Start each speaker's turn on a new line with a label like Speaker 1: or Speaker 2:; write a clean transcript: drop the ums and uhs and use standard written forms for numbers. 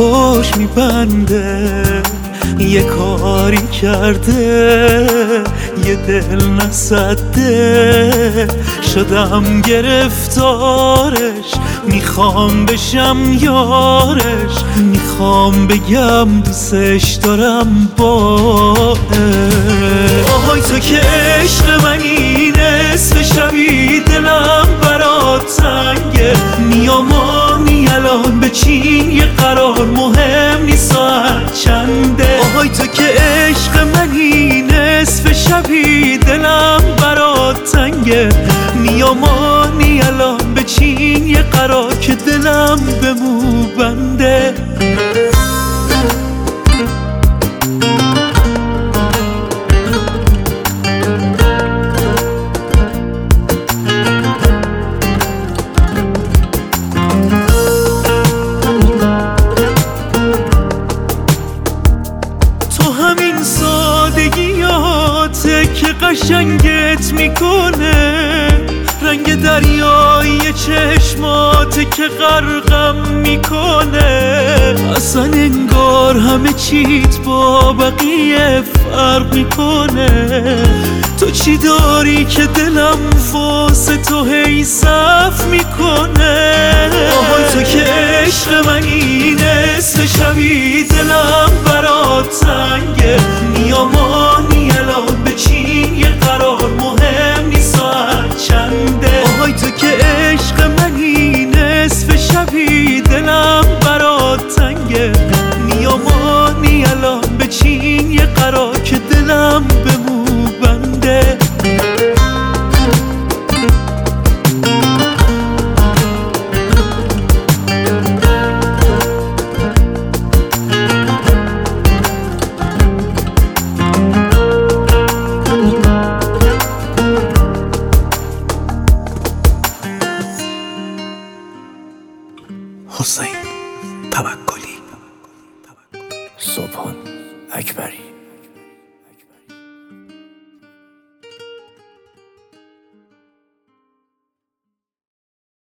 Speaker 1: پشت میبنده، یه کاری کرده یه دل نسده، شدم گرفتارش، میخوام بشم یارش، میخوام بگم دوستش دارم با آهای تو که عشق منی، نصف شبی دلم برات تنگه، میامانی الان به چین یه قرار، مهم نیست ساعت چنده. آهای تو که عشق منی، نصف شبی دلم برات تنگه، میامانی الان به چین یه قرار که دلم به مو بنده. همین سادگیاته که قشنگت میکنه، رنگ دریایی چشماته که غرقم میکنه، اصلا انگار همه چیت با بقیه فرق میکنه. تو چی داری که دلم واسه تو هی صف میکنه؟ آهای تو که عشق منی، نصف شبی دلم برات تنگه، میامانی الان به چین یه قرار، مهم نیست ساعت چنده. آهای تو که عشق منی، نصف شبی دلم برات تنگه، میامانی الان به چین یه قرار که دلم به مو بنده.
Speaker 2: حسین توکلی.
Speaker 3: سبحان اکبری.